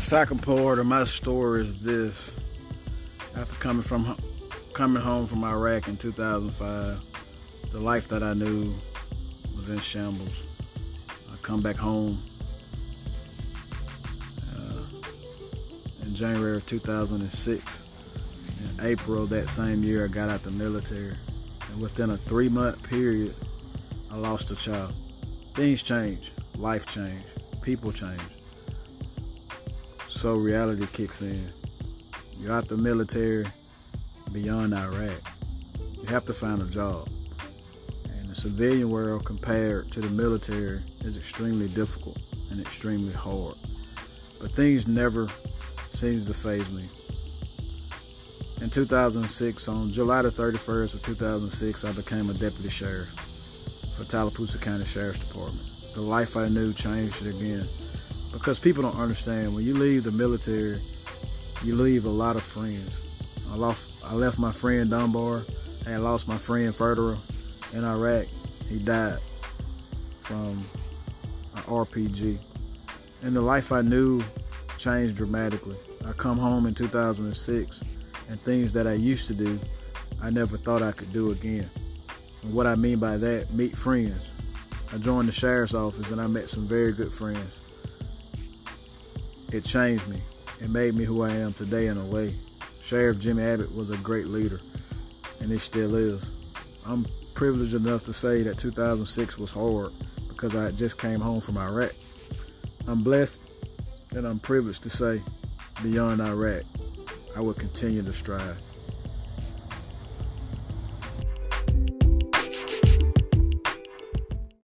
second part of my story is this. After coming home from Iraq in 2005, the life that I knew was in shambles. I come back home in January of 2006. In April of that same year, I got out the military. And within a 3-month period, I lost a child. Things change. Life change. People change. So reality kicks in. You're out the military, beyond Iraq. You have to find a job. And the civilian world compared to the military is extremely difficult and extremely hard. But things never seems to faze me. In 2006, on July the 31st of 2006, I became a deputy sheriff for Tallapoosa County Sheriff's Department. The life I knew changed it again. Because people don't understand, when you leave the military, you leave a lot of friends. I left my friend Dunbar. I had lost my friend Federer in Iraq. He died from an RPG. And the life I knew changed dramatically. I come home in 2006, and things that I used to do, I never thought I could do again. And what I mean by that, meet friends. I joined the sheriff's office and I met some very good friends. It changed me. It made me who I am today in a way. Sheriff Jimmy Abbott was a great leader, and he still is. I'm privileged enough to say that 2006 was hard because I just came home from Iraq. I'm blessed and I'm privileged to say, beyond Iraq, I will continue to strive.